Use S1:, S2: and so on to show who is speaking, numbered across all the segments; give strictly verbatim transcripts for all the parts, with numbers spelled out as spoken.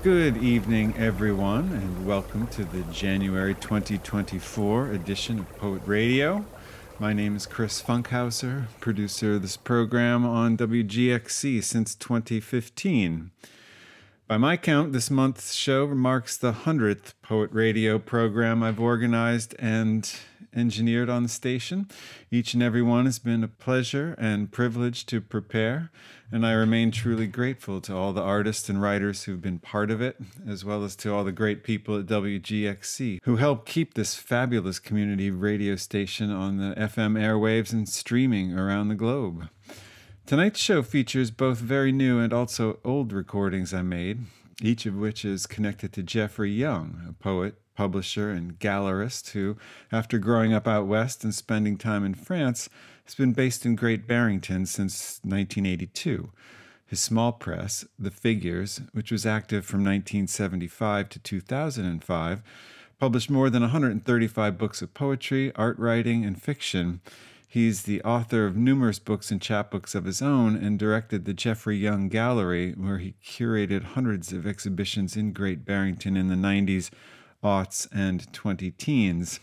S1: Good evening, everyone, and welcome to the January twenty twenty-four edition of Poet Radio. My name is Chris Funkhauser, producer of this program on W G X C since twenty fifteen. By my count, this month's show marks the hundredth Poet Radio program I've organized and engineered on the station. Each and every one has been a pleasure and privilege to prepare, and I remain truly grateful to all the artists and writers who've been part of it, as well as to all the great people at W G X C who help keep this fabulous community radio station on the F M airwaves and streaming around the globe. Tonight's show features both very new and also old recordings I made, each of which is connected to Jeffrey Young, a poet, publisher, and gallerist who, after growing up out west and spending time in France, has been based in Great Barrington since nineteen eighty-two. His small press, The Figures, which was active from nineteen seventy-five to two thousand five, published more than one hundred thirty-five books of poetry, art writing, and fiction. He's the author of numerous books and chapbooks of his own and directed the Jeffrey Young Gallery, where he curated hundreds of exhibitions in Great Barrington in the nineties, aughts, and twenty teens.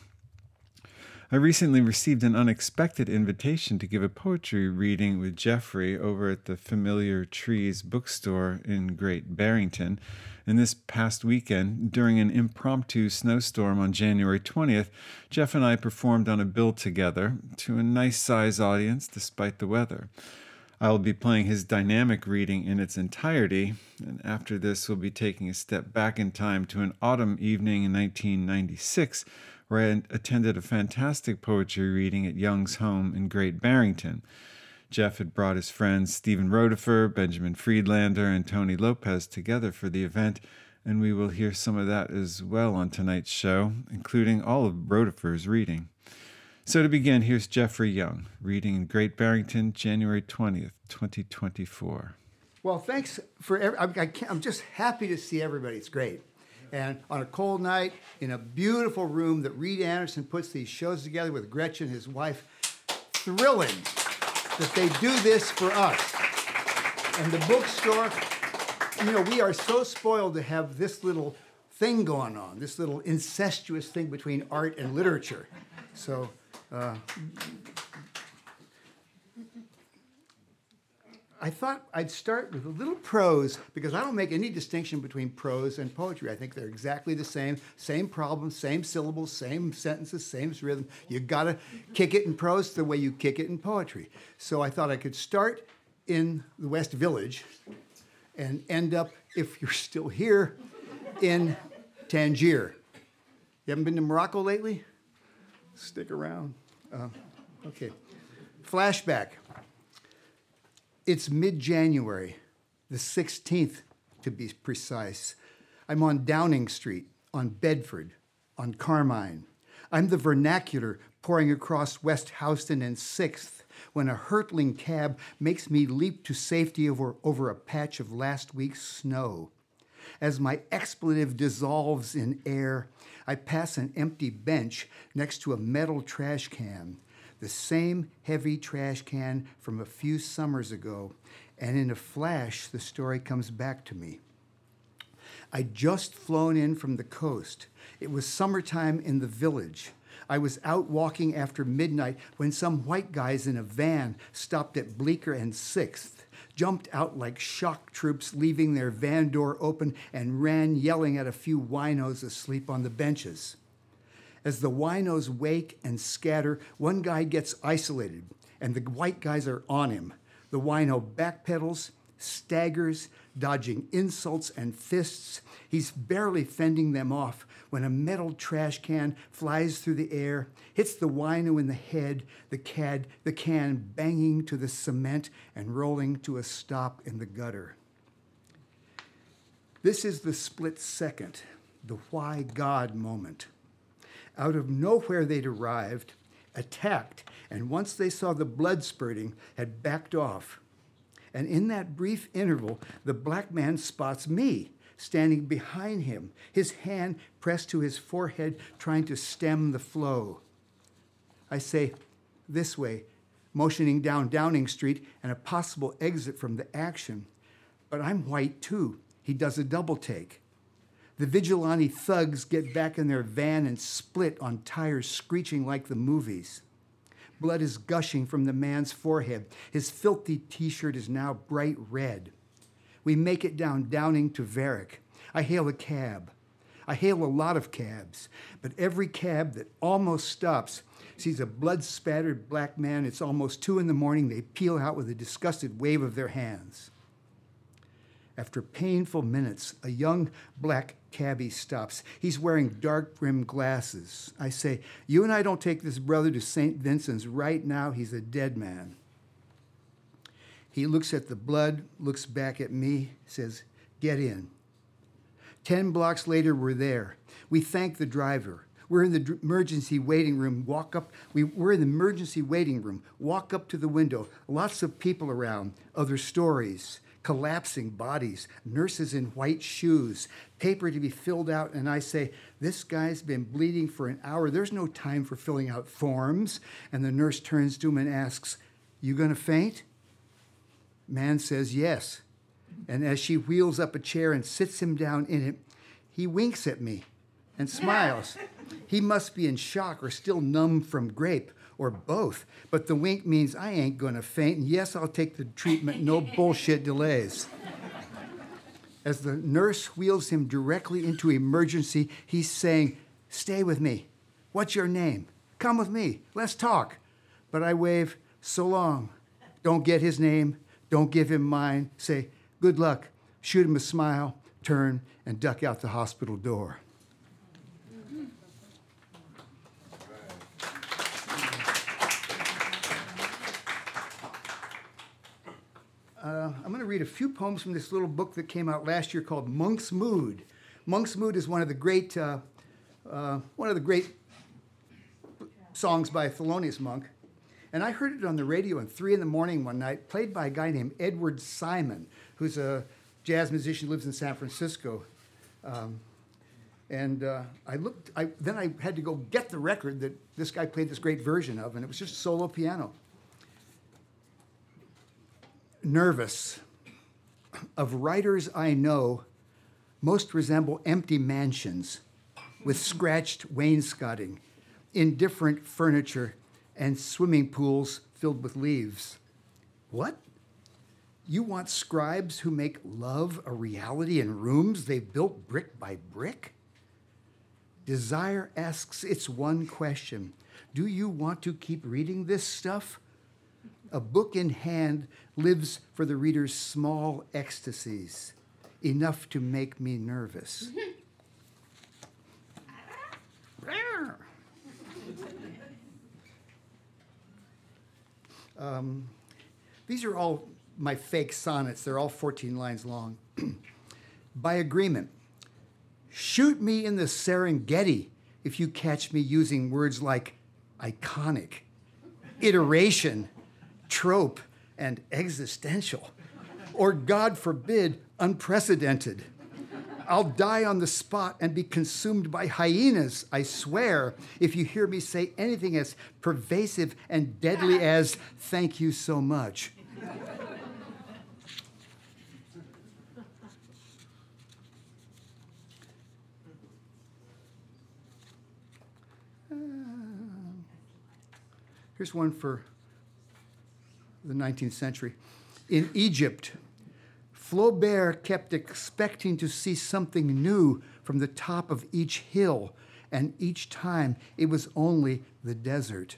S1: I recently received an unexpected invitation to give a poetry reading with Jeffrey over at the Familiar Trees bookstore in Great Barrington. And this past weekend, during an impromptu snowstorm on January twentieth, Jeff and I performed on a bill together to a nice-size audience despite the weather. I will be playing his dynamic reading in its entirety, and after this we'll be taking a step back in time to an autumn evening in nineteen ninety-six, where I attended a fantastic poetry reading at Young's home in Great Barrington. Jeff had brought his friends Stephen Rotifer, Benjamin Friedlander, and Tony Lopez together for the event, and we will hear some of that as well on tonight's show, including all of Rotifer's reading. So to begin, here's Jeffrey Young, reading in Great Barrington, January twentieth, twenty twenty-four.
S2: Well, thanks for every, I, I can't, I'm just happy to see everybody. It's great. And on a cold night, in a beautiful room that Reed Anderson puts these shows together with Gretchen, his wife, thrilling that they do this for us. And the bookstore, you know, we are so spoiled to have this little thing going on, this little incestuous thing between art and literature. So, uh, I thought I'd start with a little prose, because I don't make any distinction between prose and poetry. I think they're exactly the same, same problems, same syllables, same sentences, same rhythm. You gotta kick it in prose the way you kick it in poetry. So I thought I could start in the West Village and end up, if you're still here, in Tangier. You haven't been to Morocco lately? Stick around. Uh, okay. Flashback. It's mid-January, the sixteenth to be precise. I'm on Downing Street, on Bedford, on Carmine. I'm the vernacular pouring across West Houston and sixth when a hurtling cab makes me leap to safety over, over a patch of last week's snow. As my expletive dissolves in air, I pass an empty bench next to a metal trash can. The same heavy trash can from a few summers ago, and in a flash, the story comes back to me. I'd just flown in from the coast. It was summertime in the village. I was out walking after midnight when some white guys in a van stopped at Bleecker and sixth, jumped out like shock troops leaving their van door open, and ran yelling at a few winos asleep on the benches. As the winos wake and scatter, one guy gets isolated, and the white guys are on him. The wino backpedals, staggers, dodging insults and fists. He's barely fending them off when a metal trash can flies through the air, hits the wino in the head, the, cad, the can banging to the cement and rolling to a stop in the gutter. This is the split second, the why God moment. Out of nowhere they'd arrived, attacked, and once they saw the blood spurting, had backed off. And in that brief interval, the black man spots me, standing behind him, his hand pressed to his forehead, trying to stem the flow. I say, this way, motioning down Downing Street and a possible exit from the action. But I'm white too. He does a double take. The vigilante thugs get back in their van and split on tires screeching like the movies. Blood is gushing from the man's forehead. His filthy T-shirt is now bright red. We make it down Downing to Varick. I hail a cab. I hail a lot of cabs, but every cab that almost stops sees a blood-spattered black man. It's almost two in the morning. They peel out with a disgusted wave of their hands. After painful minutes, a young black cabbie stops. He's wearing dark-rimmed glasses. I say, you and I don't take this brother to Saint Vincent's right now. He's a dead man. He looks at the blood, looks back at me, says, get in. Ten blocks later, we're there. We thank the driver. We're in the dr- emergency waiting room. Walk up. We, we're in the emergency waiting room. Walk up to the window. Lots of people around. Other stories. Collapsing bodies. Nurses in white shoes. Paper to be filled out. And I say, this guy's been bleeding for an hour. There's no time for filling out forms. And the nurse turns to him and asks, you gonna faint? Man says yes. And as she wheels up a chair and sits him down in it, he winks at me and smiles. He must be in shock or still numb from grape, or both. But the wink means I ain't gonna faint, and yes, I'll take the treatment, no bullshit delays. As the nurse wheels him directly into emergency, he's saying, stay with me. What's your name? Come with me, let's talk. But I wave, so long. Don't get his name, don't give him mine. Say, good luck, shoot him a smile, turn, and duck out the hospital door. Uh, I'm going to read a few poems from this little book that came out last year called Monk's Mood. Monk's Mood is one of the great, uh, uh, one of the great songs by Thelonious Monk. And I heard it on the radio at three in the morning one night, played by a guy named Edward Simon, who's a jazz musician, lives in San Francisco. Um, and uh, I looked, I, then I had to go get the record that this guy played this great version of, and it was just solo piano. Nervous. Of writers I know, most resemble empty mansions with scratched wainscoting, indifferent furniture, and swimming pools filled with leaves. What? You want scribes who make love a reality in rooms they've built brick by brick? Desire asks its one question. Do you want to keep reading this stuff? A book in hand lives for the reader's small ecstasies, enough to make me nervous. um, these are all my fake sonnets. They're all fourteen lines long. By agreement, shoot me in the Serengeti if you catch me using words like iconic, iteration, trope, and existential, or God forbid, unprecedented. I'll die on the spot and be consumed by hyenas, I swear, if you hear me say anything as pervasive and deadly as, thank you so much. Uh, here's one for the nineteenth century. In Egypt, Flaubert kept expecting to see something new from the top of each hill, and each time it was only the desert.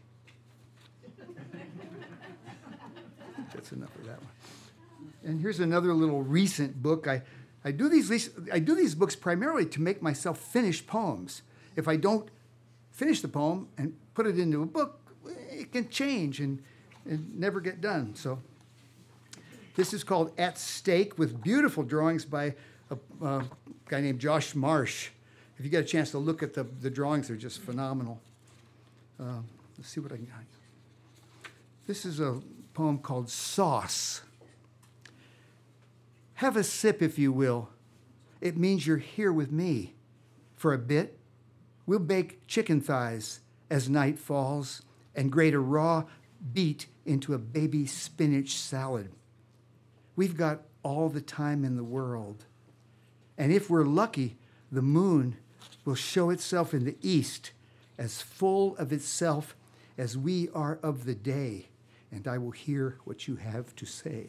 S2: That's enough of that one. And here's another little recent book. I, I, do these, I do these books primarily to make myself finish poems. If I don't finish the poem and put it into a book, it can change and and never get done. So this is called At Stake, with beautiful drawings by a, a guy named Josh Marsh. If you get a chance to look at the, the drawings, they're just phenomenal. Uh, let's see what I can find. This is a poem called Sauce. Have a sip, if you will. It means you're here with me. For a bit, we'll bake chicken thighs as night falls and grate a raw beet into a baby spinach salad. We've got all the time in the world. And if we're lucky, the moon will show itself in the east as full of itself as we are of the day, and I will hear what you have to say.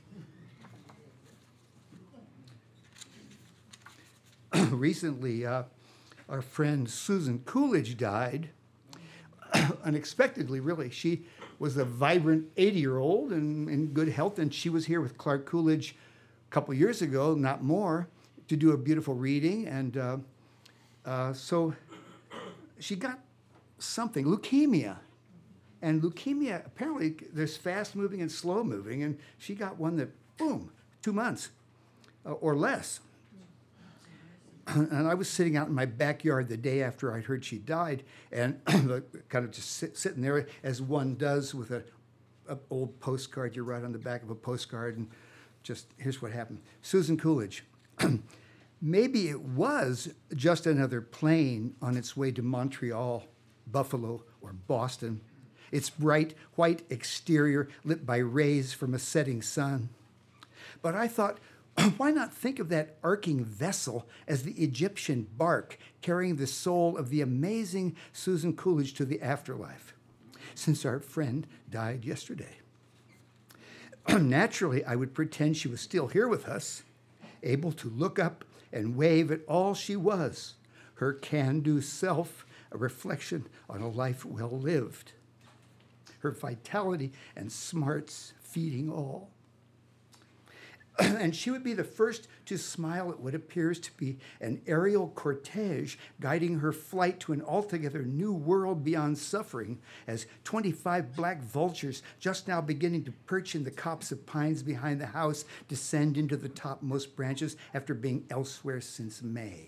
S2: Recently, uh, our friend Susan Coolidge died, unexpectedly, really. She was a vibrant eighty-year-old and in good health, and she was here with Clark Coolidge a couple years ago, not more, to do a beautiful reading. And uh, uh, so she got something, leukemia. And leukemia, apparently, there's fast-moving and slow-moving, and she got one that, boom, two months uh, or less. And I was sitting out in my backyard the day after I'd heard she died, and kind of just sit, sitting there as one does with a, a old postcard you write on the back of a postcard, and just, here's what happened. Susan Coolidge. Maybe it was just another plane on its way to Montreal, Buffalo, or Boston. Its bright white exterior lit by rays from a setting sun. But I thought, why not think of that arcing vessel as the Egyptian bark carrying the soul of the amazing Susan Coolidge to the afterlife, since our friend died yesterday? Naturally, I would pretend she was still here with us, able to look up and wave at all she was, her can-do self, a reflection on a life well lived, her vitality and smarts feeding all. And she would be the first to smile at what appears to be an aerial cortege guiding her flight to an altogether new world beyond suffering, as twenty-five black vultures, just now beginning to perch in the copse of pines behind the house, descend into the topmost branches after being elsewhere since May.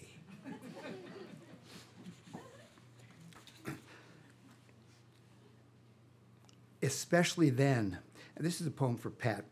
S2: Especially then, and this is a poem for Pat.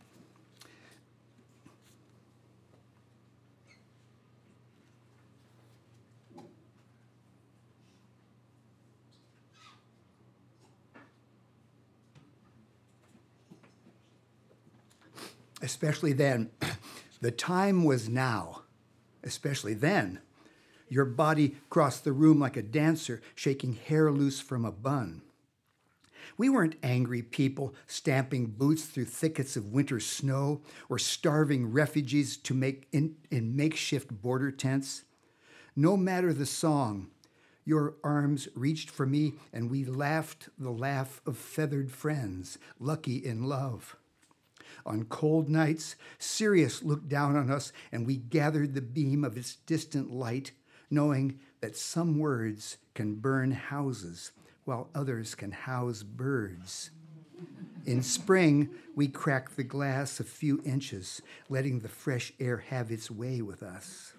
S2: Especially then, the time was now. Especially then, your body crossed the room like a dancer shaking hair loose from a bun. We weren't angry people stamping boots through thickets of winter snow or starving refugees to make in, in makeshift border tents. No matter the song, your arms reached for me and we laughed the laugh of feathered friends, lucky in love. On cold nights, Sirius looked down on us and we gathered the beam of its distant light, knowing that some words can burn houses while others can house birds. In spring, we cracked the glass a few inches, letting the fresh air have its way with us.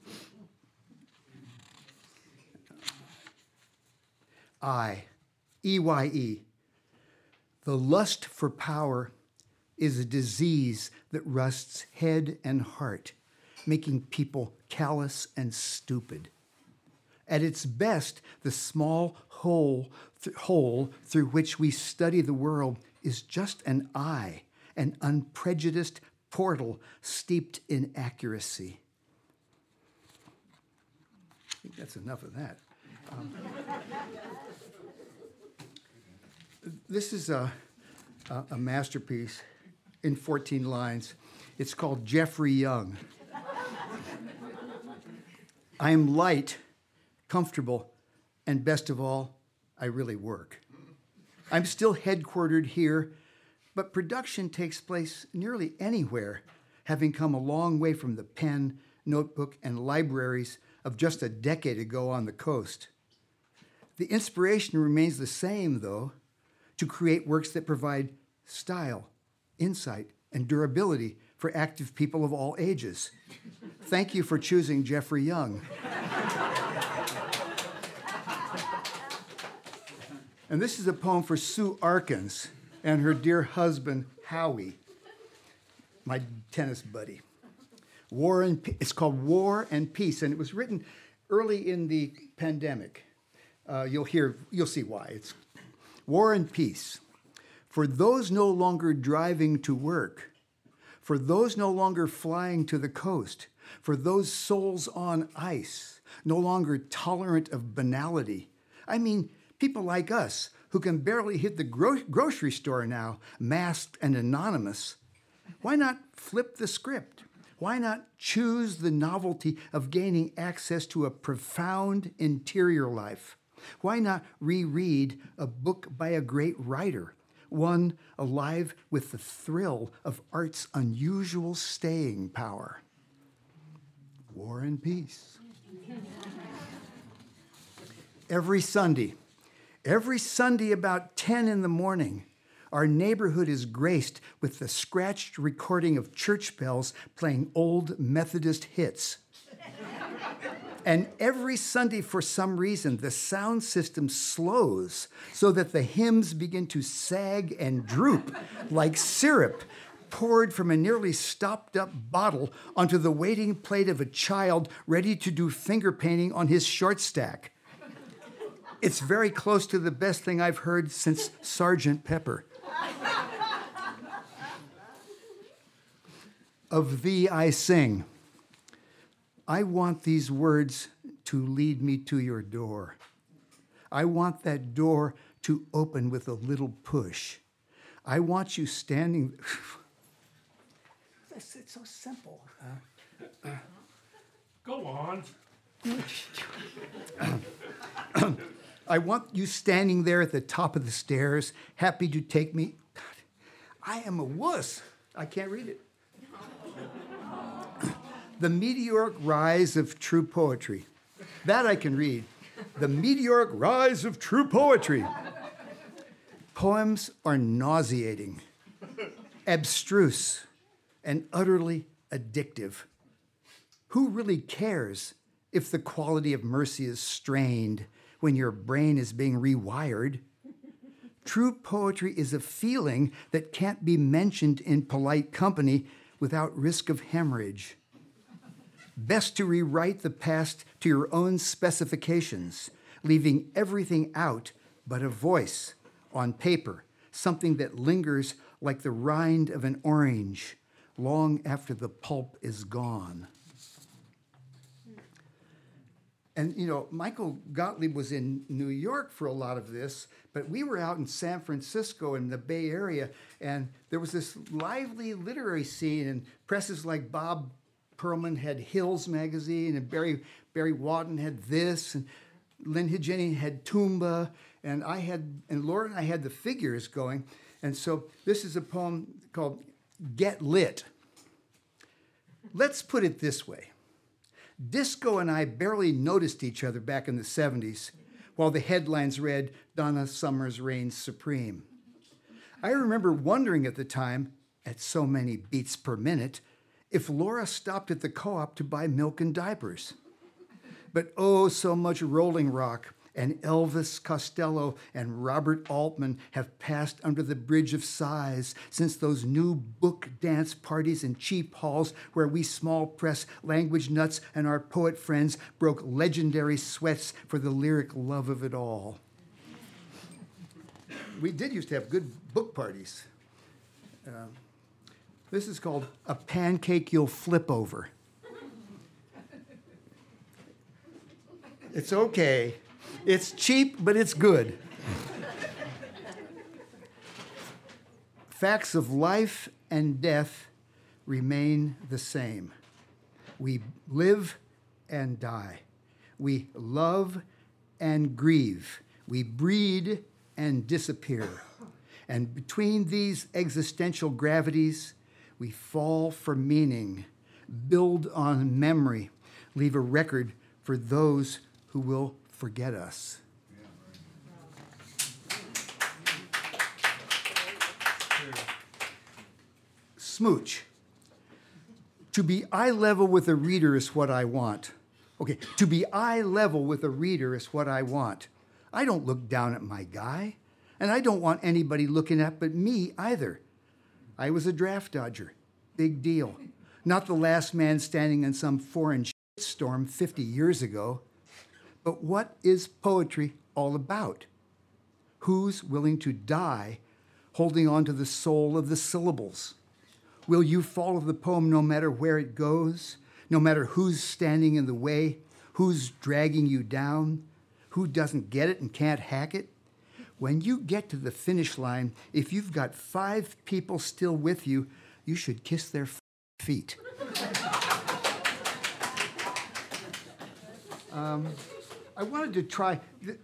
S2: I, E Y E, the lust for power is a disease that rusts head and heart, making people callous and stupid. At its best, the small hole, th- hole through which we study the world is just an eye, an unprejudiced portal steeped in accuracy. I think that's enough of that. Um, this is a, a, a masterpiece in fourteen lines. It's called Jeffrey Young. I am light, comfortable, and best of all, I really work. I'm still headquartered here, but production takes place nearly anywhere, having come a long way from the pen, notebook, and libraries of just a decade ago on the coast. The inspiration remains the same, though, to create works that provide style, insight, and durability for active people of all ages. Thank you for choosing Jeffrey Young. And this is a poem for Sue Arkins and her dear husband, Howie, my tennis buddy. War and Pe- it's called War and Peace, and it was written early in the pandemic. Uh, you'll hear, you'll see why. It's War and Peace. For those no longer driving to work, for those no longer flying to the coast, for those souls on ice, no longer tolerant of banality. I mean, people like us who can barely hit the gro- grocery store now, masked and anonymous. Why not flip the script? Why not choose the novelty of gaining access to a profound interior life? Why not reread a book by a great writer, one alive with the thrill of art's unusual staying power? War and Peace. Every Sunday, every Sunday about ten in the morning, our neighborhood is graced with the scratched recording of church bells playing old Methodist hits. And every Sunday, for some reason, the sound system slows so that the hymns begin to sag and droop like syrup poured from a nearly stopped-up bottle onto the waiting plate of a child ready to do finger painting on his short stack. It's very close to the best thing I've heard since Sergeant Pepper. Of thee I sing. I want these words to lead me to your door. I want that door to open with a little push. I want you standing. It's so simple. Uh, uh,
S3: Go on.
S2: I want you standing there at the top of the stairs, happy to take me. God, I am a wuss. I can't read it. The meteoric rise of true poetry. That I can read. The meteoric rise of true poetry. Poems are nauseating, abstruse, and utterly addictive. Who really cares if the quality of mercy is strained when your brain is being rewired? True poetry is a feeling that can't be mentioned in polite company without risk of hemorrhage. Best to rewrite the past to your own specifications, leaving everything out but a voice on paper, something that lingers like the rind of an orange long after the pulp is gone. And, you know, Michael Gottlieb was in New York for a lot of this, but we were out in San Francisco in the Bay Area, and there was this lively literary scene, and presses like Bob Perlman had Hills magazine, and Barry Barry Wadden had this, and Lynn Higini had Toomba, and I had, and Laura and I had the figures going. And so this is a poem called Get Lit. Let's put it this way. Disco and I barely noticed each other back in the seventies, while the headlines read, Donna Summers reigns supreme. I remember wondering at the time, at so many beats per minute, if Laura stopped at the co-op to buy milk and diapers. But oh, so much Rolling Rock and Elvis Costello and Robert Altman have passed under the bridge of sighs since those new book dance parties in cheap halls where we small press language nuts and our poet friends broke legendary sweats for the lyric love of it all. We did used to have good book parties. Uh, this is called A Pancake You'll Flip Over. It's okay. It's cheap, but it's good. Facts of life and death remain the same. We live and die. We love and grieve. We breed and disappear. And between these existential gravities, we fall for meaning, build on memory, leave a record for those who will forget us. Smooch. To be eye level with a reader is what I want. Okay, to be eye level with a reader is what I want. I don't look down at my guy, and I don't want anybody looking up at me either. I was a draft dodger. Big deal. Not the last man standing in some foreign storm fifty years ago. But what is poetry all about? Who's willing to die holding on to the soul of the syllables? Will you follow the poem no matter where it goes, no matter who's standing in the way? Who's dragging you down? Who doesn't get it and can't hack it? When you get to the finish line, if you've got five people still with you, you should kiss their feet. um, I wanted to try,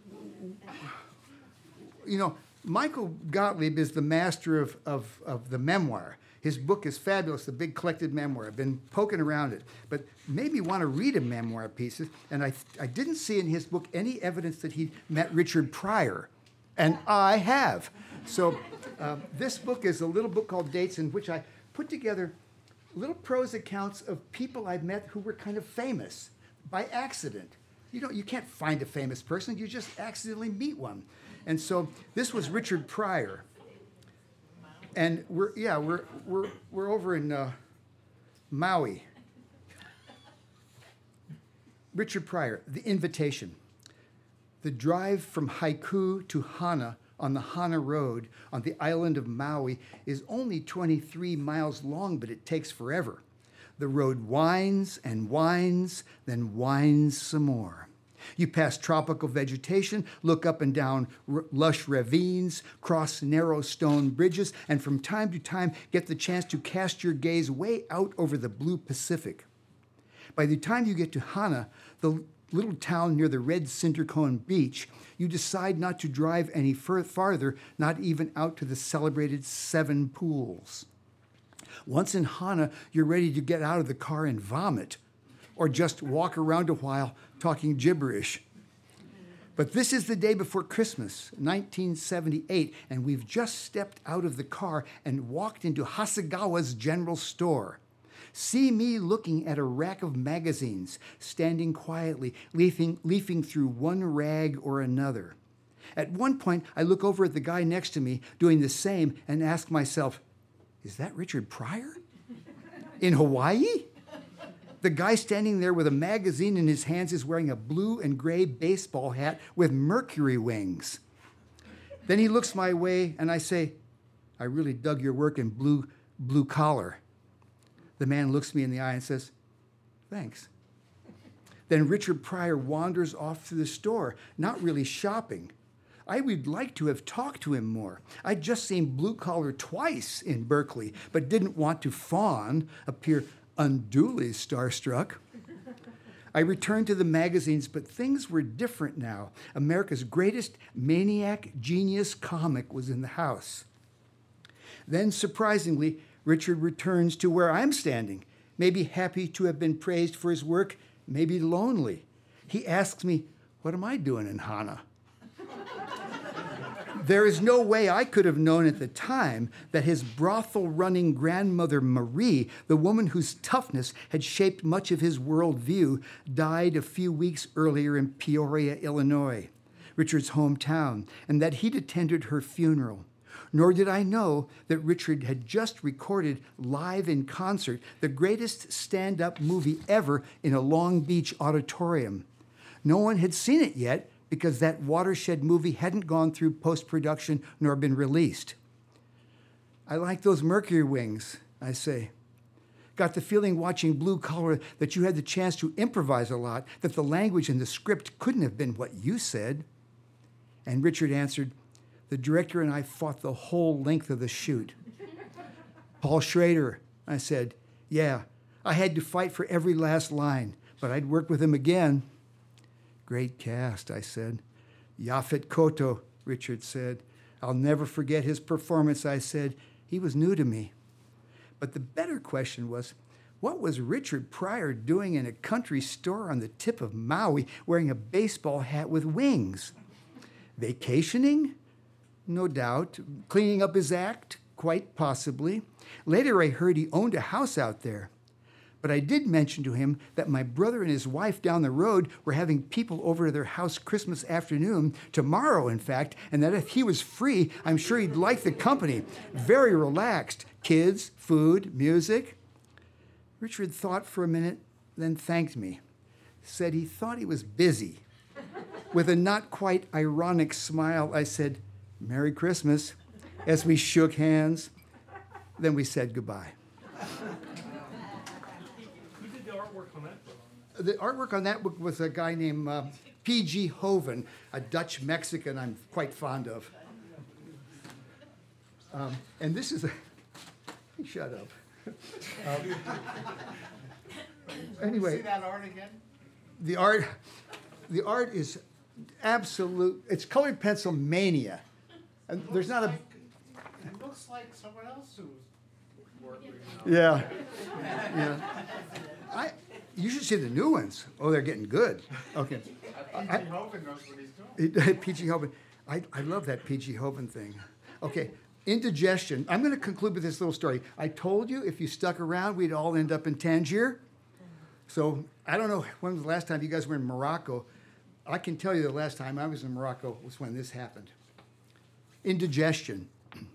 S2: you know, Michael Gottlieb is the master of, of, of the memoir. His book is fabulous, the big collected memoir. I've been poking around it, but made me want to read a memoir piece. And I, I didn't see in his book any evidence that he met Richard Pryor. And I have. So uh, this book is a little book called Dates, in which I put together little prose accounts of people I've met who were kind of famous by accident. You know, you can't find a famous person, you just accidentally meet one. And so this was Richard Pryor. And we're, yeah, we're, we're, we're over in uh, Maui. Richard Pryor, The Invitation. The drive from Haiku to Hana on the Hana Road on the island of Maui is only twenty-three miles long, but it takes forever. The road winds and winds, then winds some more. You pass tropical vegetation, look up and down r- lush ravines, cross narrow stone bridges, and from time to time get the chance to cast your gaze way out over the blue Pacific. By the time you get to Hana, the little town near the red cinder cone beach, you decide not to drive any fur- farther, not even out to the celebrated Seven Pools. Once in Hana, you're ready to get out of the car and vomit, or just walk around a while talking gibberish. But this is the day before Christmas, nineteen seventy-eight, and we've just stepped out of the car and walked into Hasegawa's general store. See me looking at a rack of magazines, standing quietly, leafing, leafing through one rag or another. At one point, I look over at the guy next to me doing the same and ask myself, is that Richard Pryor? In Hawaii? The guy standing there with a magazine in his hands is wearing a blue and gray baseball hat with mercury wings. Then he looks my way and I say, I really dug your work in blue, blue collar. The man looks me in the eye and says, thanks. Then Richard Pryor wanders off through the store, not really shopping. I would like to have talked to him more. I'd just seen Blue Collar twice in Berkeley, but didn't want to fawn, appear unduly starstruck. I returned to the magazines, but things were different now. America's greatest maniac genius comic was in the house. Then, surprisingly, Richard returns to where I'm standing, maybe happy to have been praised for his work, maybe lonely. He asks me, what am I doing in Hana? There is no way I could have known at the time that his brothel-running grandmother Marie, the woman whose toughness had shaped much of his worldview, died a few weeks earlier in Peoria, Illinois, Richard's hometown, and that he'd attended her funeral. Nor did I know that Richard had just recorded live in concert the greatest stand-up movie ever in a Long Beach auditorium. No one had seen it yet because that watershed movie hadn't gone through post-production nor been released. I like those mercury wings, I say. Got the feeling watching Blue Collar that you had the chance to improvise a lot, that the language in the script couldn't have been what you said. And Richard answered, the director and I fought the whole length of the shoot. Paul Schrader, I said, yeah, I had to fight for every last line, but I'd work with him again. Great cast, I said. Yaphet Kotto, Richard said. I'll never forget his performance, I said. He was new to me. But the better question was, what was Richard Pryor doing in a country store on the tip of Maui wearing a baseball hat with wings? Vacationing? No doubt. Cleaning up his act? Quite possibly. Later I heard he owned a house out there. But I did mention to him that my brother and his wife down the road were having people over to their house Christmas afternoon, tomorrow, in fact, and that if he was free, I'm sure he'd like the company. Very relaxed. Kids, food, music. Richard thought for a minute, then thanked me. Said he thought he was busy. With a not quite ironic smile, I said, Merry Christmas, as we shook hands. Then we said goodbye.
S3: Who did the artwork on that
S2: the artwork on that book was a guy named uh, P G Hoven, a Dutch Mexican I'm quite fond of. Um, and this is a, shut up. Um, anyway.
S4: See that art again?
S2: The art, the art is absolute, it's colored pencil mania. And
S4: It
S2: there's not
S4: looks
S2: a,
S4: like- It looks like someone else who's working on it.
S2: yeah, yeah. I, you should see the new ones. Oh, they're getting good. Okay.
S4: P G Hogan knows what he's doing.
S2: It- P G Hoven. I, I love that P G Hoven thing. Okay, indigestion. I'm going to conclude with this little story. I told you if you stuck around, we'd all end up in Tangier. So I don't know when was the last time you guys were in Morocco. I can tell you the last time I was in Morocco was when this happened. Indigestion.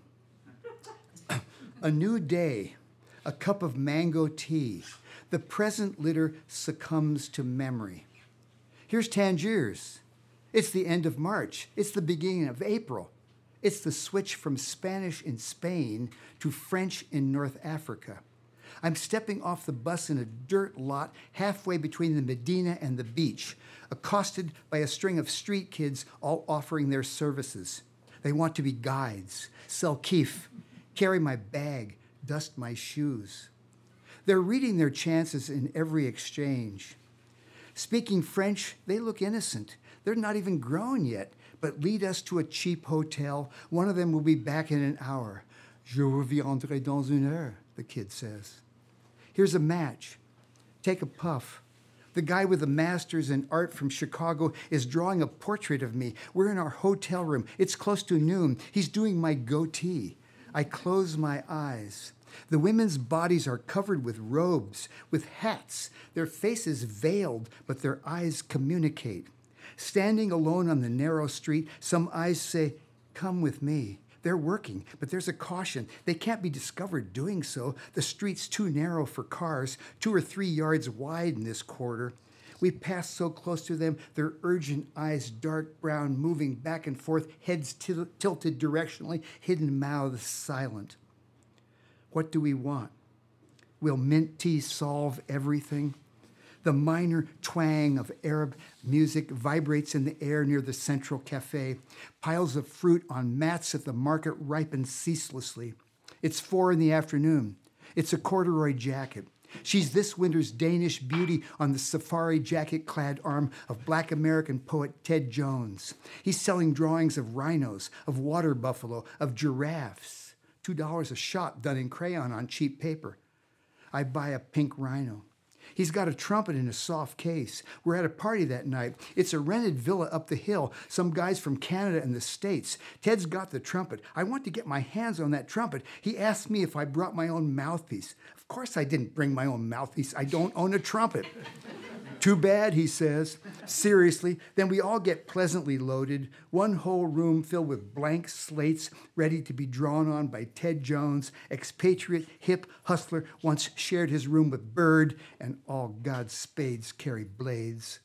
S2: A new day, a cup of mango tea. The present litter succumbs to memory. Here's Tangiers. It's the end of March. It's the beginning of April. It's the switch from Spanish in Spain to French in North Africa. I'm stepping off the bus in a dirt lot halfway between the Medina and the beach, accosted by a string of street kids all offering their services. They want to be guides, sell keef, carry my bag, dust my shoes. They're reading their chances in every exchange. Speaking French, they look innocent. They're not even grown yet, but lead us to a cheap hotel. One of them will be back in an hour. Je reviendrai dans une heure, the kid says. Here's a match. Take a puff. The guy with the master's in art from Chicago is drawing a portrait of me. We're in our hotel room. It's close to noon. He's doing my goatee. I close my eyes. The women's bodies are covered with robes, with hats, their faces veiled, but their eyes communicate. Standing alone on the narrow street, some eyes say, "Come with me." They're working, but there's a caution. They can't be discovered doing so. The street's too narrow for cars, two or three yards wide in this quarter. We pass so close to them, their urgent eyes, dark brown, moving back and forth, heads til- tilted directionally, hidden mouths silent. What do we want? Will mint tea solve everything? The minor twang of Arab music vibrates in the air near the central cafe. Piles of fruit on mats at the market ripen ceaselessly. It's four in the afternoon. It's a corduroy jacket. She's this winter's Danish beauty on the safari jacket-clad arm of Black American poet Ted Jones. He's selling drawings of rhinos, of water buffalo, of giraffes. Two dollars a shot done in crayon on cheap paper. I buy a pink rhino. He's got a trumpet in a soft case. We're at a party that night. It's a rented villa up the hill. Some guys from Canada and the States. Ted's got the trumpet. I want to get my hands on that trumpet. He asked me if I brought my own mouthpiece. Of course I didn't bring my own mouthpiece. I don't own a trumpet. Too bad, he says. Seriously, then we all get pleasantly loaded. One whole room filled with blank slates ready to be drawn on by Ted Jones, expatriate, hip hustler, once shared his room with Bird, and all God's spades carry blades.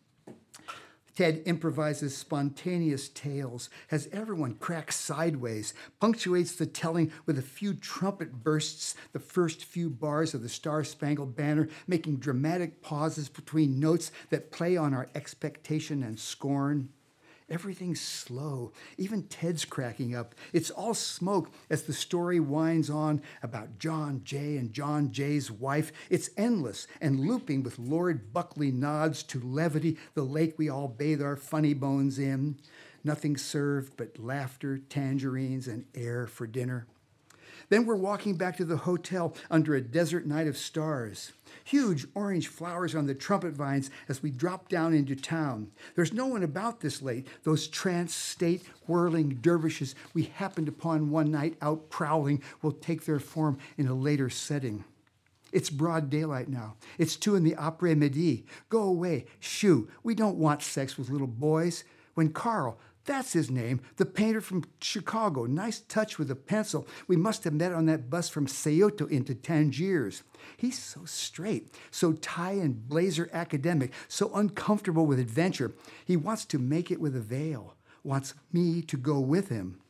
S2: Ted improvises spontaneous tales, has everyone crack sideways, punctuates the telling with a few trumpet bursts, the first few bars of the Star-Spangled Banner, making dramatic pauses between notes that play on our expectation and scorn. Everything's slow. Even Ted's cracking up. It's all smoke as the story winds on about John Jay and John Jay's wife. It's endless and looping with Lord Buckley nods to levity, the lake we all bathe our funny bones in. Nothing served but laughter, tangerines, and air for dinner. Then we're walking back to the hotel under a desert night of stars. Huge orange flowers on the trumpet vines as we drop down into town. There's no one about this late. Those trance-state whirling dervishes we happened upon one night out prowling will take their form in a later setting. It's broad daylight now. It's two in the après-midi. Go away. Shoo. We don't want sex with little boys. When Carl, that's his name, the painter from Chicago, nice touch with a pencil. We must have met on that bus from Kyoto into Tangiers. He's so straight, so tie and blazer academic, so uncomfortable with adventure. He wants to make it with a veil, wants me to go with him.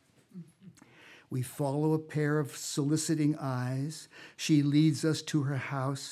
S2: We follow a pair of soliciting eyes. She leads us to her house.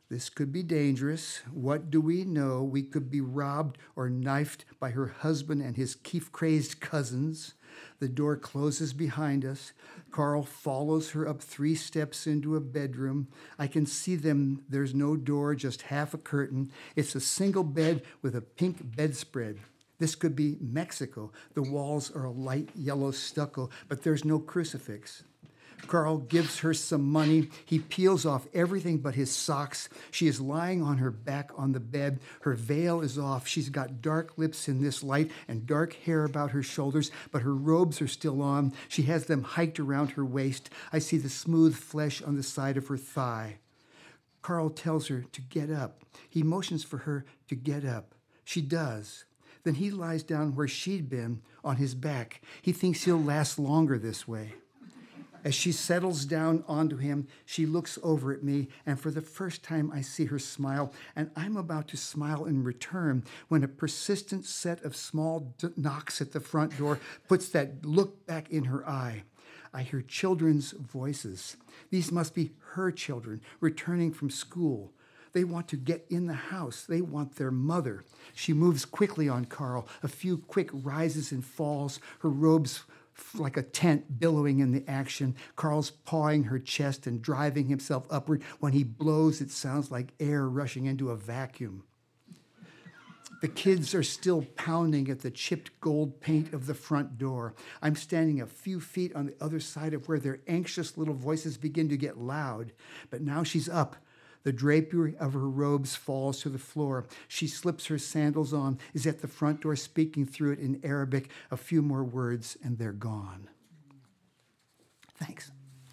S2: This could be dangerous. What do we know? We could be robbed or knifed by her husband and his keef-crazed cousins. The door closes behind us. Carl follows her up three steps into a bedroom. I can see them. There's no door, just half a curtain. It's a single bed with a pink bedspread. This could be Mexico. The walls are a light yellow stucco, but there's no crucifix. Carl gives her some money. He peels off everything but his socks. She is lying on her back on the bed. Her veil is off. She's got dark lips in this light and dark hair about her shoulders, but her robes are still on. She has them hiked around her waist. I see the smooth flesh on the side of her thigh. Carl tells her to get up. He motions for her to get up. She does. Then he lies down where she'd been, on his back. He thinks he'll last longer this way. As she settles down onto him, she looks over at me, and for the first time I see her smile, and I'm about to smile in return when a persistent set of small d- knocks at the front door puts that look back in her eye. I hear children's voices. These must be her children returning from school. They want to get in the house. They want their mother. She moves quickly on Carl, a few quick rises and falls, her robes like a tent billowing in the action. Carl's pawing her chest and driving himself upward. When he blows, it sounds like air rushing into a vacuum. The kids are still pounding at the chipped gold paint of the front door. I'm standing a few feet on the other side of where their anxious little voices begin to get loud. But now she's up. The drapery of her robes falls to the floor. She slips her sandals on, is at the front door speaking through it in Arabic. A few more words, and they're gone. Thanks.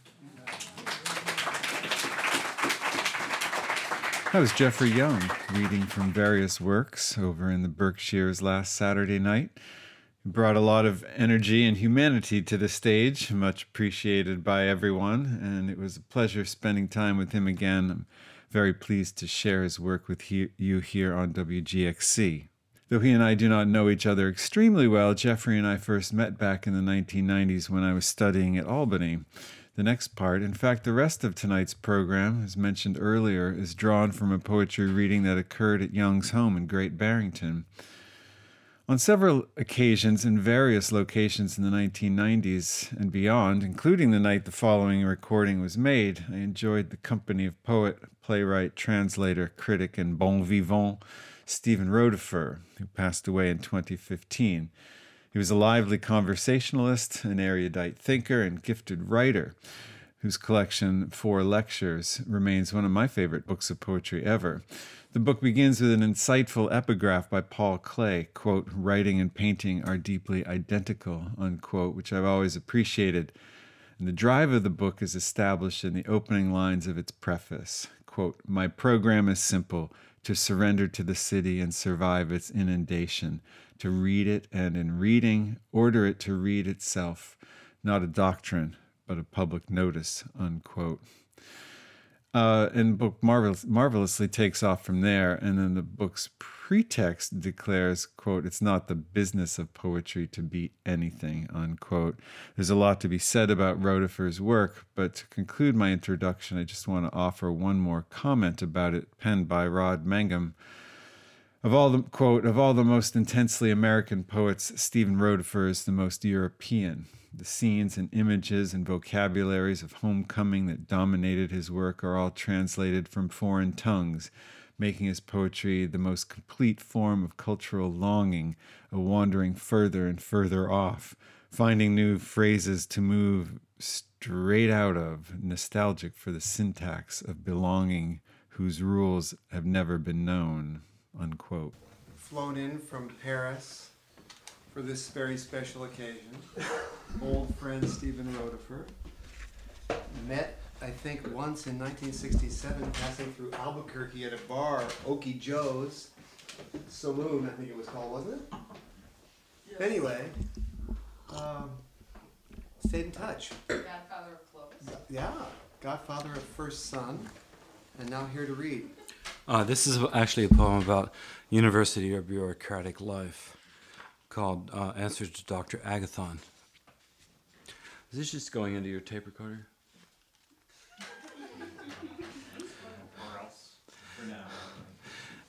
S1: That was Jeffrey Young reading from various works over in the Berkshires last Saturday night. He brought a lot of energy and humanity to the stage, much appreciated by everyone, and it was a pleasure spending time with him again. I'm very pleased to share his work with he- you here on W G X C. Though he and I do not know each other extremely well, Jeffrey and I first met back in the nineteen nineties when I was studying at Albany. The next part, in fact, the rest of tonight's program, as mentioned earlier, is drawn from a poetry reading that occurred at Young's home in Great Barrington. On several occasions in various locations in the nineteen nineties and beyond, including the night the following recording was made, I enjoyed the company of poet, playwright, translator, critic, and bon vivant Stephen Rodefer, who passed away in twenty fifteen. He was a lively conversationalist, an erudite thinker, and gifted writer, whose collection, Four Lectures, remains one of my favorite books of poetry ever. The book begins with an insightful epigraph by Paul Klee, quote, "Writing and painting are deeply identical," unquote, which I've always appreciated. And the drive of the book is established in the opening lines of its preface, quote, "My program is simple, to surrender to the city and survive its inundation, to read it and in reading, order it to read itself, not a doctrine, but a public notice," unquote. Uh, and the book marvelous, marvelously takes off from there, and then the book's pretext declares, quote, "It's not the business of poetry to be anything," unquote. There's a lot to be said about Rodefer's work, but to conclude my introduction, I just want to offer one more comment about it, penned by Rod Mangum. Of all the, quote, "Of all the most intensely American poets, Stephen Rodefer is the most European. The scenes and images and vocabularies of homecoming that dominated his work are all translated from foreign tongues, making his poetry the most complete form of cultural longing, a wandering further and further off, finding new phrases to move straight out of, nostalgic for the syntax of belonging whose rules have never been known," unquote.
S5: Flown in from Paris for this very special occasion. Old friend Stephen Rodefer. Met, I think, once in nineteen sixty-seven, passing through Albuquerque at a bar, Okie Joe's Saloon, I think it was called, wasn't it? Yes. Anyway, um, stayed in touch.
S6: Godfather of Clovis.
S5: Yeah, godfather of first son, and now here to read.
S7: Uh, this is actually a poem about university or bureaucratic life called uh, Answers to Doctor Agathon. Is this just going into your tape recorder?
S3: Or else.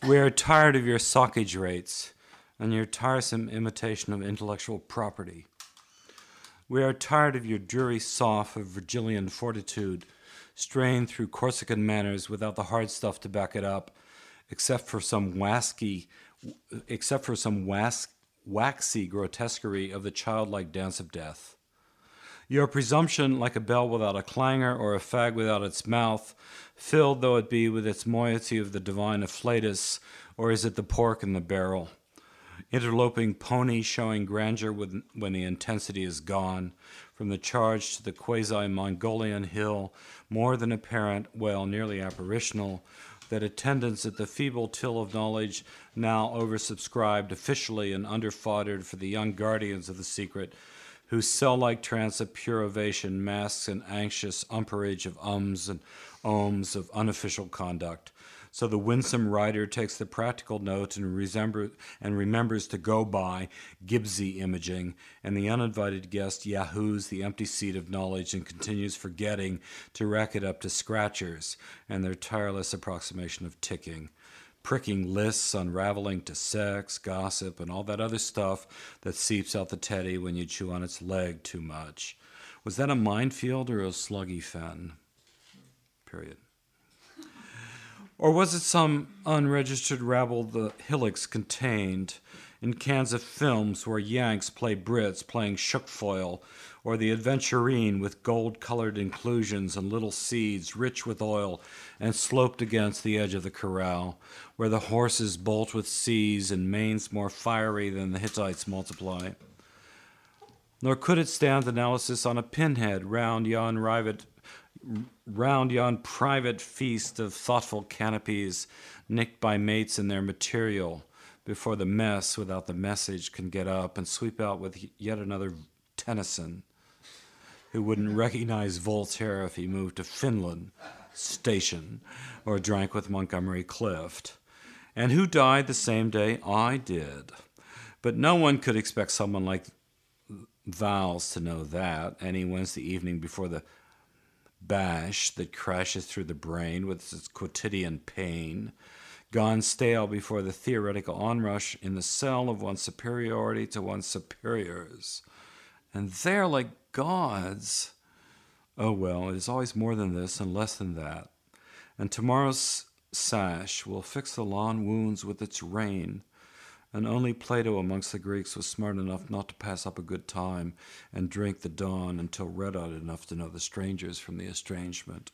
S7: We are tired of your sockage rates and your tiresome imitation of intellectual property. We are tired of your dreary sough of Virgilian fortitude, strained through Corsican manners without the hard stuff to back it up, except for some wasky, except for some was, waxy grotesquerie of the childlike dance of death. Your presumption, like a bell without a clangor or a fag without its mouth, filled though it be with its moiety of the divine afflatus, or is it the pork in the barrel? Interloping pony showing grandeur when, when the intensity is gone, from the charge to the quasi-Mongolian hill, more than apparent, well, nearly apparitional, that attendance at the feeble till of knowledge, now oversubscribed officially and underfoddered for the young guardians of the secret, whose cell-like trance of pure ovation masks an anxious umperage of ums and ohms of unofficial conduct. So the winsome writer takes the practical note and, resember, and remembers to go by Gibbsy imaging, and the uninvited guest yahoos the empty seat of knowledge and continues forgetting to rack it up to scratchers and their tireless approximation of ticking, pricking lists unraveling to sex, gossip, and all that other stuff that seeps out the teddy when you chew on its leg too much. Was that a minefield or a sluggy fen? Period. Or was it some unregistered rabble the hillocks contained, in cans of films where Yanks play Brits playing shookfoil, or the adventurine with gold-colored inclusions and little seeds rich with oil and sloped against the edge of the corral, where the horses bolt with seas and manes more fiery than the Hittites multiply? Nor could it stand analysis on a pinhead round yon rivet round yon private feast of thoughtful canopies nicked by mates in their material before the mess without the message can get up and sweep out with yet another Tennyson who wouldn't recognize Voltaire if he moved to Finland Station or drank with Montgomery Clift, and who died the same day I did. But no one could expect someone like Vowles to know that any Wednesday evening before the bash that crashes through the brain with its quotidian pain, gone stale before the theoretical onrush in the cell of one's superiority to one's superiors. And they're like gods. Oh well, it is always more than this and less than that. And tomorrow's sash will fix the lawn wounds with its rain. And only Plato amongst the Greeks was smart enough not to pass up a good time and drink the dawn until red-eyed enough to know the strangers from the estrangement,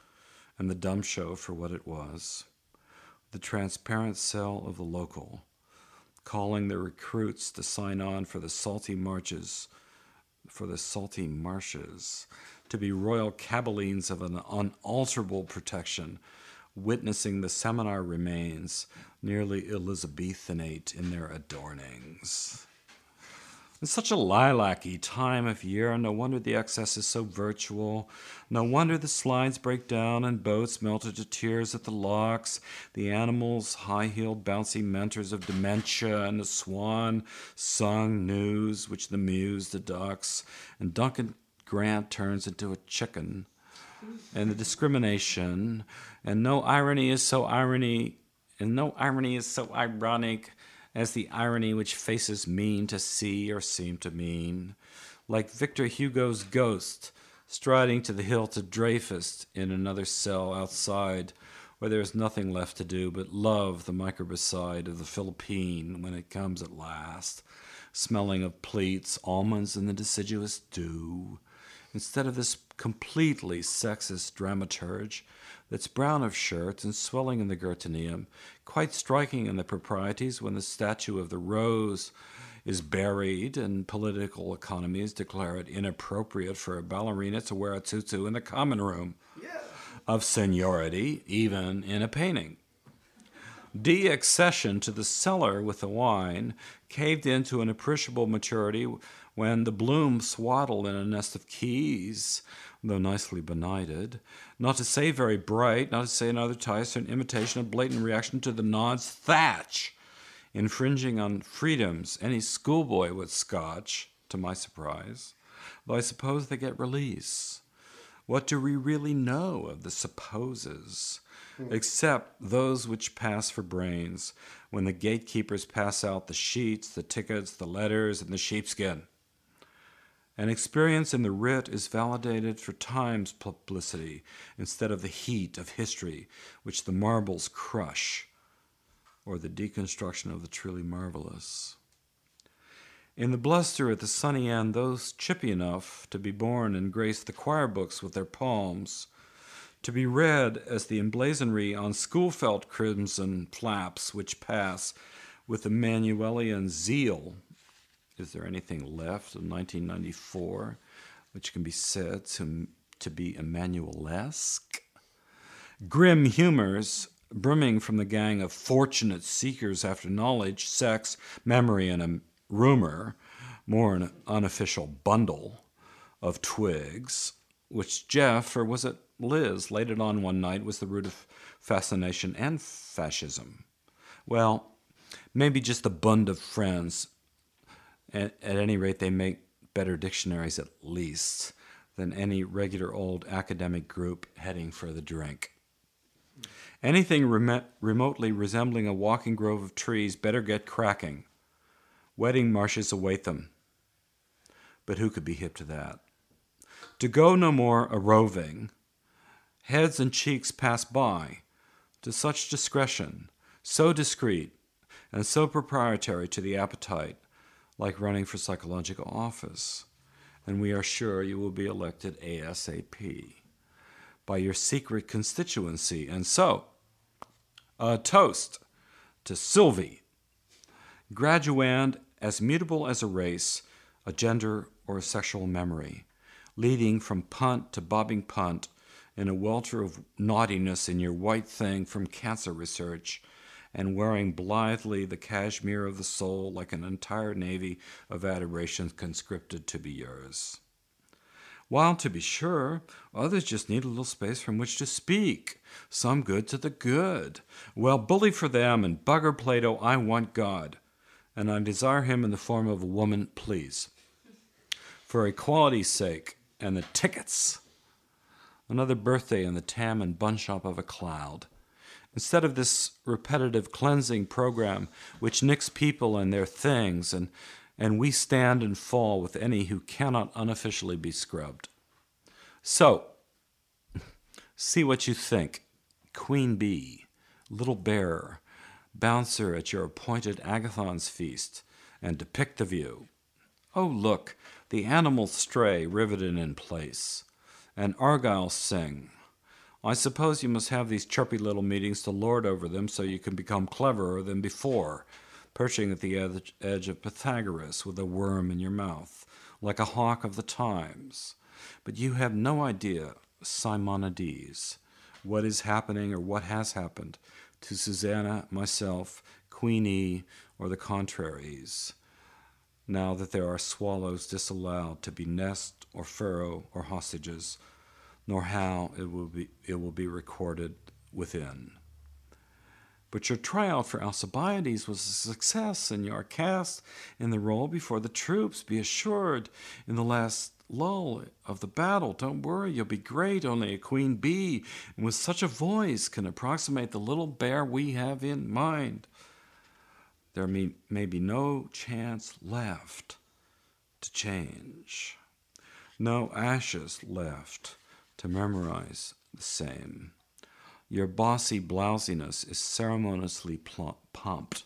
S7: and the dumb show for what it was, the transparent cell of the local, calling the recruits to sign on for the salty marches, for the salty marshes, to be royal cabellines of an unalterable protection, witnessing the seminar remains, nearly Elizabethanate in their adornings. It's such a lilac-y time of year, no wonder the excess is so virtual. No wonder the slides break down and boats melted to tears at the locks, the animals, high-heeled, bouncy mentors of dementia, and the swan sung news which the muse deducts, and Duncan Grant turns into a chicken. And the discrimination, and no irony is so irony, and no irony is so ironic as the irony which faces mean to see or seem to mean, like Victor Hugo's ghost striding to the hilt of Dreyfus in another cell outside, where there is nothing left to do but love the microbicide of the Philippine when it comes at last, smelling of pleats, almonds, and the deciduous dew, instead of this completely sexist dramaturge that's brown of shirt and swelling in the Gertanium, quite striking in the proprieties when the statue of the rose is buried and political economies declare it inappropriate for a ballerina to wear a tutu in the common room yeah. of seniority, even in a painting. De-accession to the cellar with the wine caved into an appreciable maturity when the bloom swaddled in a nest of keys, though nicely benighted, not to say very bright, not to say another tice, or an imitation of blatant reaction to the nod's thatch, infringing on freedoms any schoolboy would scotch, to my surprise, though I suppose they get release. What do we really know of the supposes, except those which pass for brains when the gatekeepers pass out the sheets, the tickets, the letters, and the sheepskin? An experience in the writ is validated for time's publicity instead of the heat of history which the marbles crush, or the deconstruction of the truly marvelous. In the bluster at the sunny end, those chippy enough to be born and grace the choir books with their palms, to be read as the emblazonry on school-felt crimson flaps which pass with Emmanuelian zeal. Is there anything left of nineteen ninety-four which can be said to, to be Emmanuelesque? Grim humors brimming from the gang of fortunate seekers after knowledge, sex, memory, and a rumor, more an unofficial bundle of twigs, which Jeff, or was it Liz, laid it on one night was the root of fascination and fascism. Well, maybe just a bund of friends. At, at any rate, they make better dictionaries at least than any regular old academic group heading for the drink. Anything rem- remotely resembling a walking grove of trees better get cracking. Wedding marshes await them. But who could be hip to that? To go no more a roving, heads and cheeks pass by, to such discretion, so discreet, and so proprietary to the appetite, like running for psychological office, and we are sure you will be elected ASAP by your secret constituency. And so, a toast to Sylvie, graduand as mutable as a race, a gender, or a sexual memory, leading from punt to bobbing punt in a welter of naughtiness in your white thing from cancer research, and wearing blithely the cashmere of the soul like an entire navy of adoration conscripted to be yours. While, to be sure, others just need a little space from which to speak, some good to the good. Well, bully for them, and bugger Plato, I want God, and I desire him in the form of a woman, please. For equality's sake, and the tickets. Another birthday in the tam and bun shop of a cloud. Instead of this repetitive cleansing program which nicks people and their things, and, and we stand and fall with any who cannot unofficially be scrubbed. So, see what you think. Queen bee, little bearer, bouncer at your appointed Agathon's feast, and depict the view. Oh, look, the animals stray, riveted in place, and argyles sing. I suppose you must have these chirpy little meetings to lord over them so you can become cleverer than before, perching at the edge, edge of Pythagoras with a worm in your mouth, like a hawk of the times. But you have no idea, Simonides, what is happening or what has happened to Susanna, myself, Queenie, or the contraries, now that there are swallows disallowed to be nest or furrow or hostages, nor how it will be it will be recorded within. But your tryout for Alcibiades was a success, and you are cast in the role before the troops. Be assured, in the last lull of the battle, don't worry, you'll be great. Only a queen bee, and with such a voice, can approximate the little bear we have in mind. There may, may be no chance left to change, no ashes left to memorize the same. Your bossy blousiness is ceremoniously plump, pumped,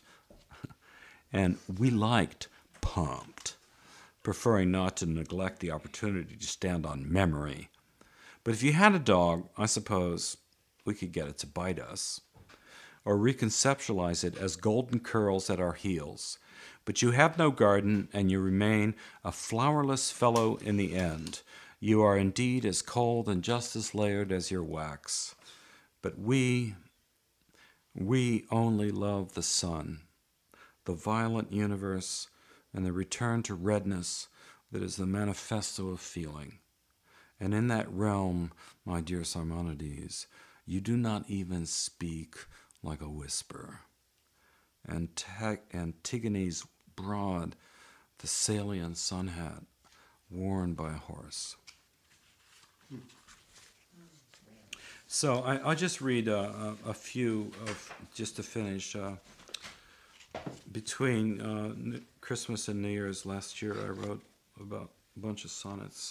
S7: and we liked pumped, preferring not to neglect the opportunity to stand on memory. But if you had a dog, I suppose we could get it to bite us, or reconceptualize it as golden curls at our heels. But you have no garden, and you remain a flowerless fellow in the end. You are indeed as cold and just as layered as your wax. But we, we only love the sun, the violent universe, and the return to redness that is the manifesto of feeling. And in that realm, my dear Simonides, you do not even speak like a whisper. Antag- Antigone's broad, Thessalian sun hat worn by a horse. So I, I'll just read uh, a, a few of, just to finish. Uh, between uh, N- Christmas and New Year's last year, I wrote about a bunch of sonnets,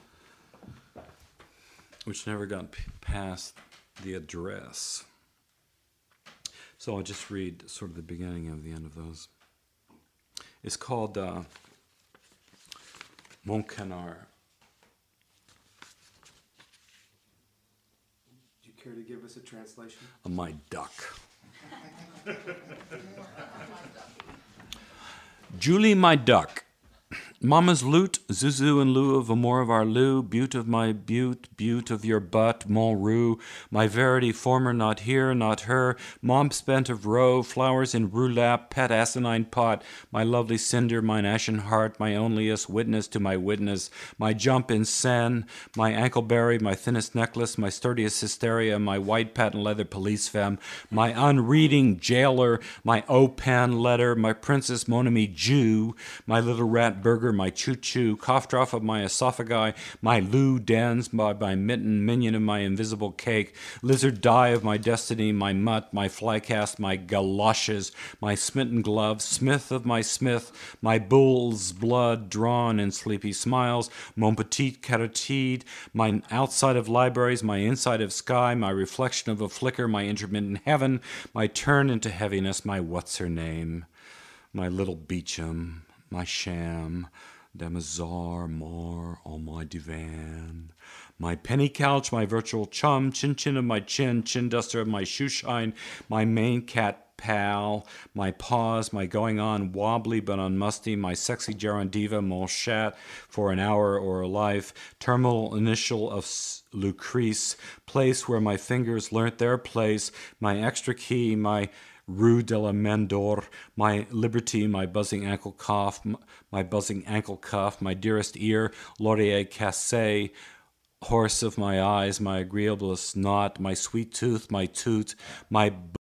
S7: which never got p- past the address. So I'll just read sort of the beginning and the end of those. It's called uh, Mon Canard.
S5: Do you care to give us a translation?
S7: My duck. Julie, my duck. Mama's lute, Zuzu in lieu of a more of our Lou, butte of my butte, butte of your butt, mon rue, my verity former not here, not her, mom spent of roe, flowers in roulap, pet asinine pot, my lovely cinder, mine ashen heart, my onlyest witness to my witness, my jump in sen, my ankleberry, my thinnest necklace, my sturdiest hysteria, my white patent leather police femme, my unreading jailer, my O-pen letter, my princess Monami Jew, my little rat burger, my choo-choo, cough drop of my esophagi, my loo dens, my, my mitten, minion of my invisible cake, lizard die of my destiny, my mutt, my flycast, my galoshes, my smitten glove, smith of my smith, my bull's blood drawn in sleepy smiles, mon petit carotide, my outside of libraries, my inside of sky, my reflection of a flicker, my intermittent heaven, my turn into heaviness, my what's her name, my little Beecham, my sham, Damazar more on my divan, my penny couch, my virtual chum, chin chin of my chin, chin duster of my shoe shine, my main cat pal, my paws, my going on wobbly but unmusty, my sexy gerondiva, mon chat for an hour or a life, terminal initial of Lucrece, place where my fingers learnt their place, my extra key, my Rue de la Mendor, my liberty, my buzzing ankle cough, my buzzing ankle cuff, my dearest ear, Laurier Cassé, horse of my eyes, my agreeablest knot, my sweet tooth, my toot, my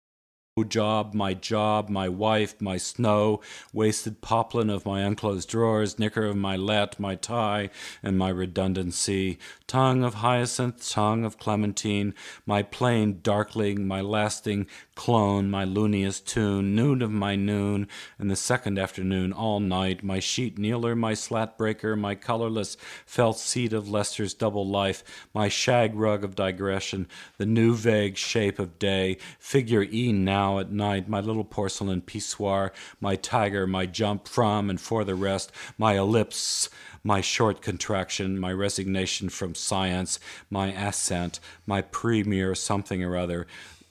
S7: job, my job, my wife, my snow, wasted poplin of my unclosed drawers, knicker of my let, my tie, and my redundancy, tongue of hyacinth, tongue of clementine, my plain darkling, my lasting clone, my looniest tune, noon of my noon, and the second afternoon all night, my sheet kneeler, my slat breaker, my colorless felt seat of Leicester's double life, my shag rug of digression, the new vague shape of day, figure E now at night, my little porcelain pissoir, my tiger, my jump from and for the rest, my ellipse, my short contraction, my resignation from science, my ascent, my premier something or other,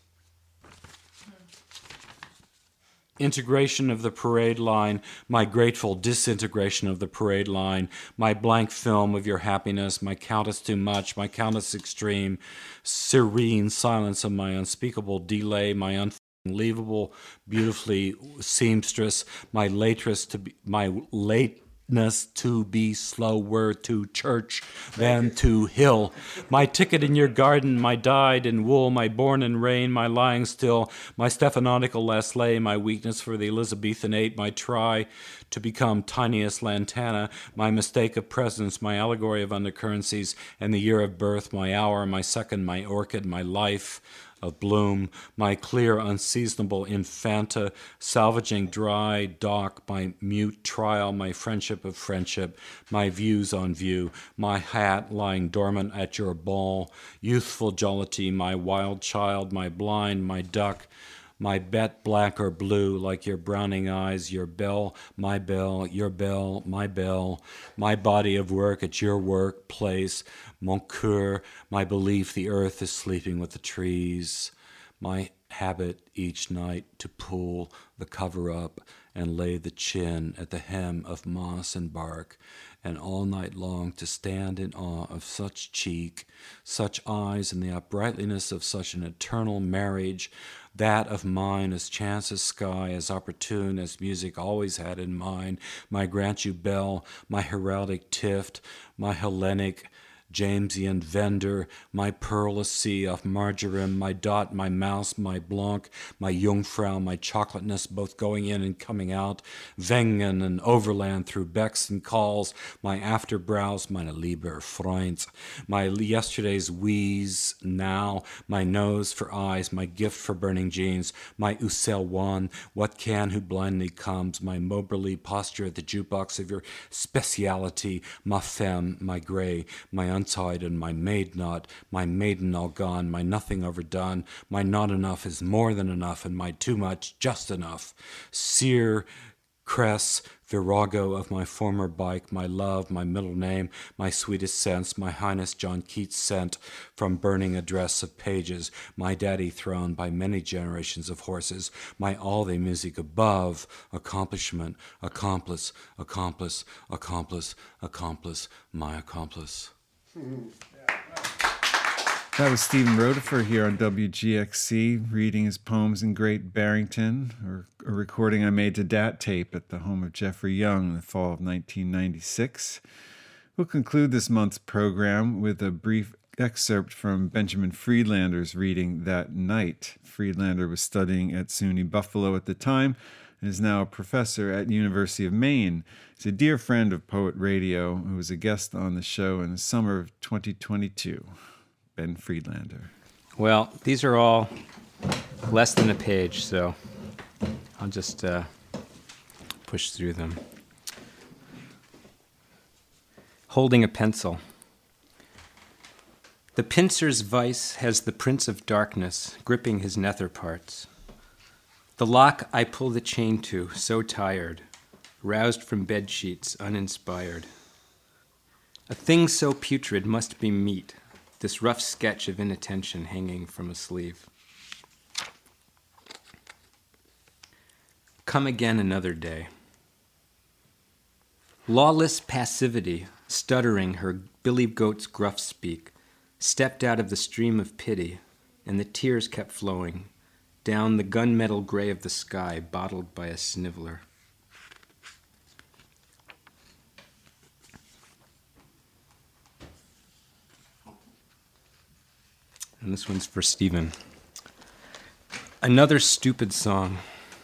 S7: integration of the parade line, my grateful disintegration of the parade line, my blank film of your happiness, my countess too much, my countess extreme, serene silence of my unspeakable delay, my unbelievable, beautifully seamstress, my lateness to be, my lateness to be slower to church than to hill, my ticket in your garden, my dyed in wool, my born in rain, my lying still, my Stephanotical Lasley, my weakness for the Elizabethanate, my try to become tiniest lantana, my mistake of presence, my allegory of undercurrencies, and the year of birth, my hour, my second, my orchid, my life of bloom, my clear, unseasonable infanta, salvaging dry dock, my mute trial, my friendship of friendship, my views on view, my hat lying dormant at your ball, youthful jollity, my wild child, my blind, my duck, my bet black or blue like your browning eyes, your bell, my bell, your bell, my bell, my body of work at your workplace, mon coeur, my belief the earth is sleeping with the trees, my habit each night to pull the cover up and lay the chin at the hem of moss and bark, and all night long to stand in awe of such cheek, such eyes, and the uprightliness of such an eternal marriage, that of mine as chance as sky, as opportune as music always had in mind, my grant you bell, my heraldic tift, my Hellenic Jamesian vendor, my pearl sea of marjoram, my dot, my mouse, my blanc, my jungfrau, my chocolateness, both going in and coming out, Wengen and overland through becks and calls, my afterbrows, meine lieber Freund, my yesterday's wheeze now, my nose for eyes, my gift for burning jeans, my Ussel one, what can who blindly comes, my Moberly posture at the jukebox of your speciality, ma femme, my grey, my untied and my maid knot, my maiden all gone, my nothing overdone, my not enough is more than enough, and my too much just enough. Sear, cress, virago of my former bike, my love, my middle name, my sweetest sense, my highness John Keats sent from burning address of pages, my daddy throne by many generations of horses, my all the music above, accomplishment, accomplice, accomplice, accomplice, accomplice, my accomplice.
S1: That was Stephen Rotifer here on W G X C, reading his poems in Great Barrington, or a recording I made to dat tape at the home of Jeffrey Young in the fall of nineteen ninety-six. We'll conclude this month's program with a brief excerpt from Benjamin Friedlander's reading that night. Friedlander was studying at SUNY Buffalo at the time and is now a professor at University of Maine. He's a dear friend of Poet Radio who was a guest on the show in the summer of twenty twenty-two. Ben Friedlander.
S8: Well, these are all less than a page, so I'll just uh, push through them. Holding a pencil. The pincer's vice has the prince of darkness gripping his nether parts. The lock I pull the chain to, so tired, roused from bed sheets, uninspired. A thing so putrid must be meat, this rough sketch of inattention hanging from a sleeve. Come again another day. Lawless passivity, stuttering her billy goat's gruff speak, stepped out of the stream of pity, and the tears kept flowing down the gunmetal gray of the sky, bottled by a sniveler. And this one's for Stephen. Another stupid song.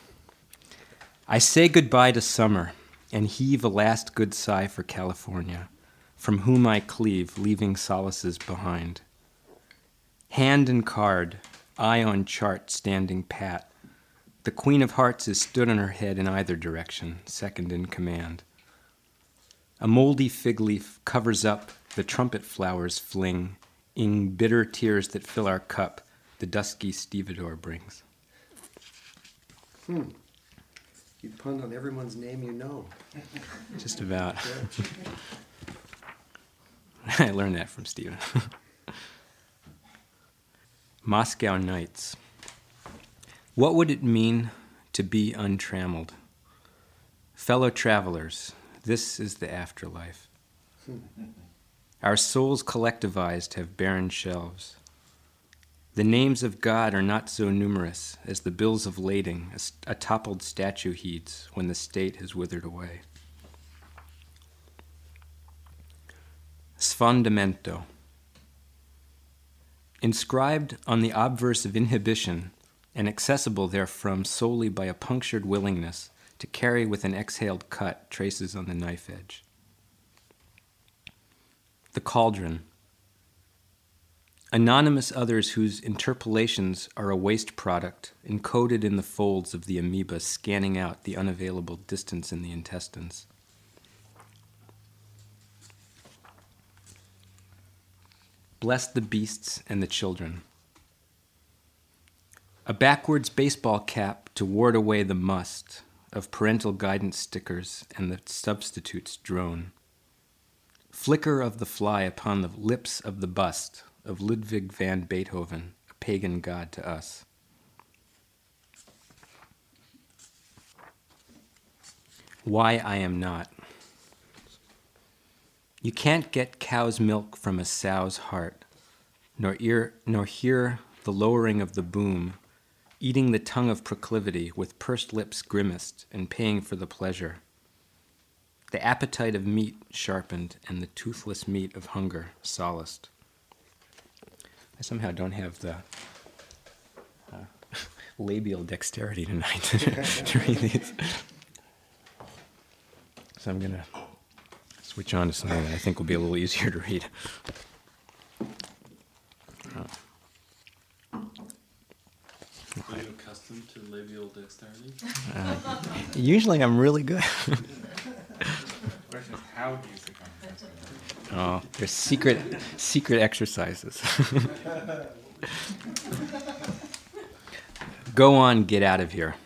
S8: I say goodbye to summer and heave a last good sigh for California, from whom I cleave, leaving solaces behind. Hand and card, eye on chart, standing pat. The Queen of Hearts is stood on her head in either direction, second in command. A moldy fig leaf covers up the trumpet flowers fling, ing bitter tears that fill our cup, the dusky stevedore brings.
S5: Hmm. You punned on everyone's name you know.
S8: Just about. I learned that from Stephen. Moscow Nights. What would it mean to be untrammeled? Fellow travelers, this is the afterlife. Our souls collectivized have barren shelves. The names of God are not so numerous as the bills of lading a, a toppled statue heeds when the state has withered away. Sfondamento. Inscribed on the obverse of inhibition and accessible therefrom solely by a punctured willingness to carry with an exhaled cut traces on the knife edge. The Cauldron. Anonymous others whose interpolations are a waste product encoded in the folds of the amoeba scanning out the unavailable distance in the intestines. Bless the beasts and the children. A backwards baseball cap to ward away the must of parental guidance stickers and the substitute's drone. Flicker of the fly upon the lips of the bust of Ludwig van Beethoven, a pagan god to us. Why I am not. You can't get cow's milk from a sow's heart, nor, ear, nor hear the lowering of the boom, eating the tongue of proclivity with pursed lips grimaced and paying for the pleasure. the appetite of meat sharpened, and the toothless meat of hunger solaced. I somehow don't have the uh, labial dexterity tonight to read these. So I'm going to switch on to something that I think will be a little easier to read. Uh,
S7: Are you accustomed to labial dexterity?
S8: uh, usually I'm really good.
S1: Question is, how do you become sensitive?
S8: Oh, there's secret, secret exercises. Go on, get out of here.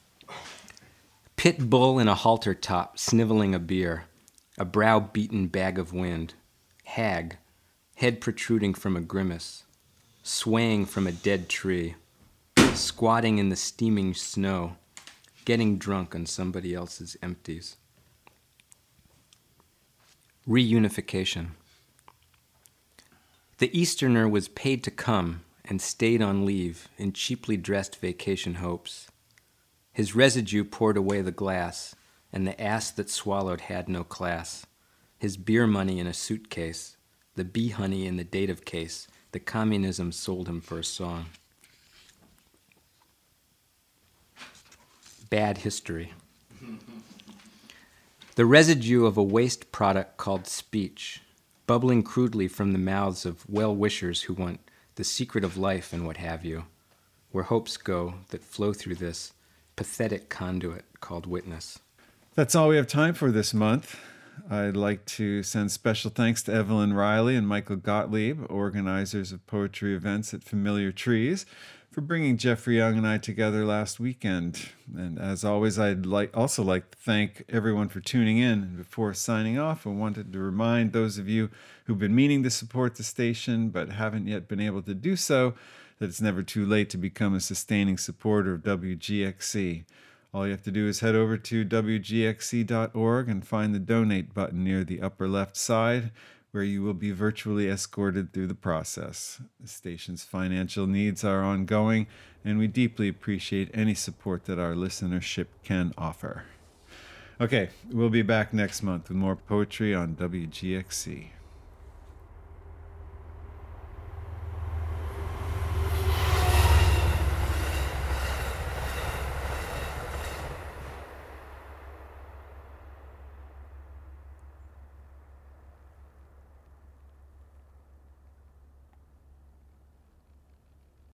S8: Pit bull in a halter top, sniveling a beer, a brow-beaten bag of wind, hag, head protruding from a grimace, swaying from a dead tree, squatting in the steaming snow, getting drunk on somebody else's empties. Reunification. The Easterner was paid to come and stayed on leave in cheaply dressed vacation hopes. His residue poured away the glass, and the ass that swallowed had no class. His beer money in a suitcase, the bee honey in the dative case, the communism sold him for a song. Bad history. The residue of a waste product called speech, bubbling crudely from the mouths of well-wishers who want the secret of life and what have you, where hopes go that flow through this pathetic conduit called witness.
S1: That's all we have time for this month. I'd like to send special thanks to Evelyn Riley and Michael Gottlieb, organizers of poetry events at Familiar Trees, for bringing Jeffrey Young and I together last weekend. And as always, I'd like also like to thank everyone for tuning in. And before signing off, I wanted to remind those of you who've been meaning to support the station but haven't yet been able to do so that it's never too late to become a sustaining supporter of W G X C. All you have to do is head over to W G X C dot org and find the donate button near the upper left side, where you will be virtually escorted through the process. The station's financial needs are ongoing, and we deeply appreciate any support that our listenership can offer. Okay, we'll be back next month with more poetry on W G X C.